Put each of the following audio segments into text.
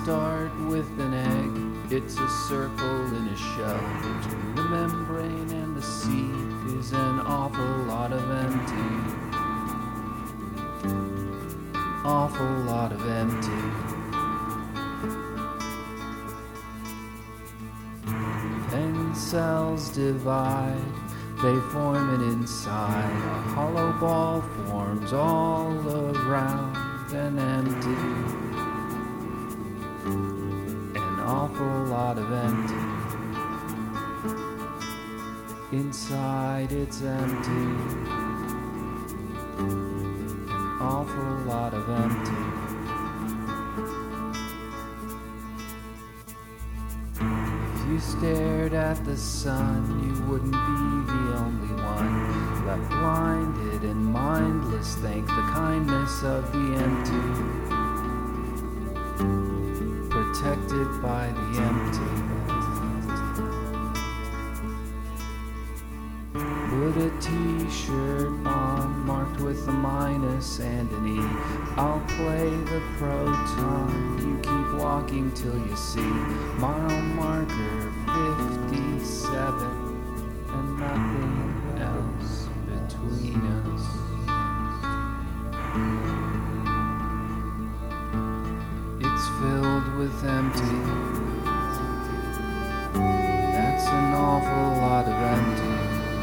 start with an egg. It's a circle in a shell. Between the membrane and the seed is an awful lot of empty. Awful lot of empty. Then cells divide. They form an inside. A hollow ball forms all around and empty. An awful lot of empty. Inside it's empty. An awful lot of empty. If you stared at the sun, you wouldn't be the only one left blinded and mindless. Thank the kindness of the empty, protected by the empty. Put a t-shirt on marked with a minus and an E. I'll play the proton. You keep walking till you see mile marker 57 and nothing else between us. It's filled with empty. That's an awful lot of empty.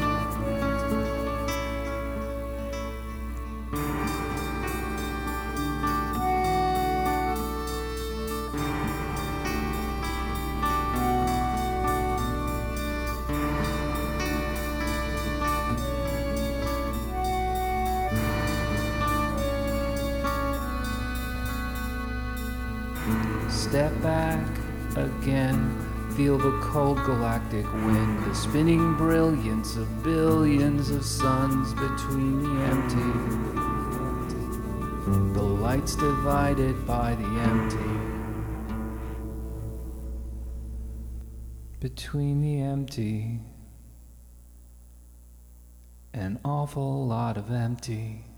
Step back again, feel the cold galactic wind, the spinning brilliance of billions of suns between the empty, the lights divided by the empty, between the empty, an awful lot of empty.